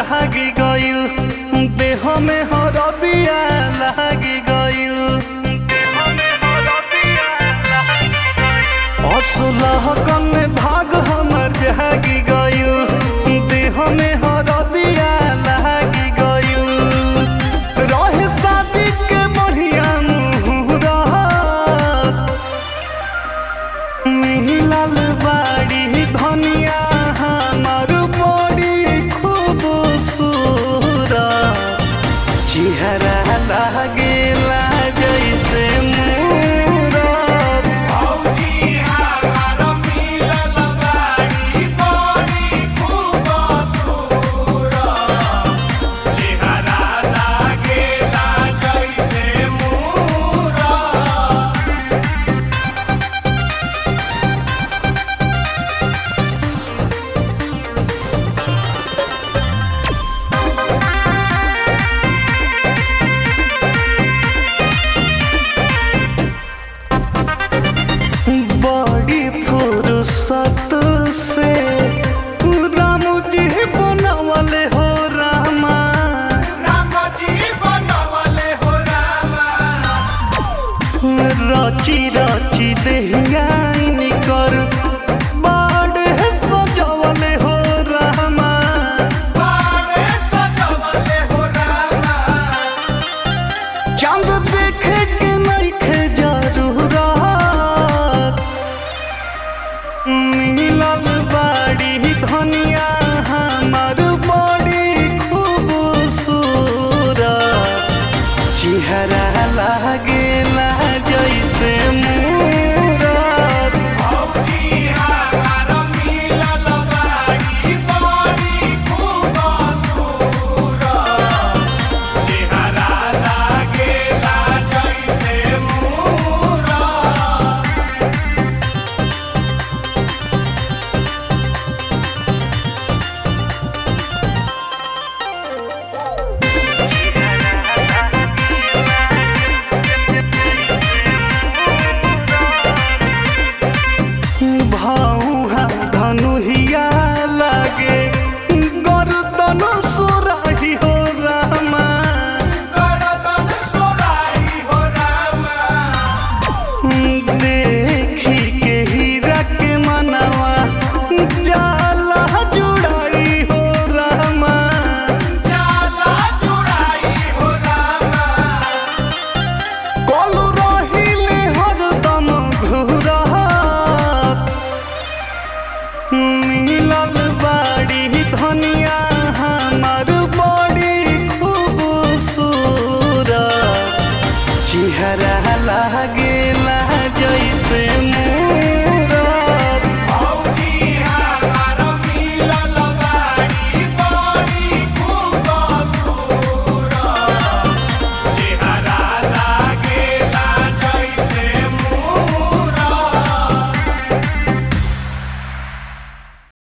लागी गइल, देह में हरदिया लागी गइल, असुलह कन में भाग हमर जागी गइल, देह में हरदिया लागी गइल। रहे शादी के बढ़िया मुहूर्त, मिलल बाड़ी धनिया हमार बड़ी खूबसूरत, चेहरा लागेला जैसे मूरत। भौजी हमार मिलल बाड़ी बड़ी खूबसूरत, चेहरा लागेला जैसे मूरत। बड़ी फुर्सत से राम जी बनवले हो रामा, राम जी बनवले हो रामा, रची रची देहिया कर बाड़े सजवले हो रामा। बाड़े सजवले हो रामा। चांद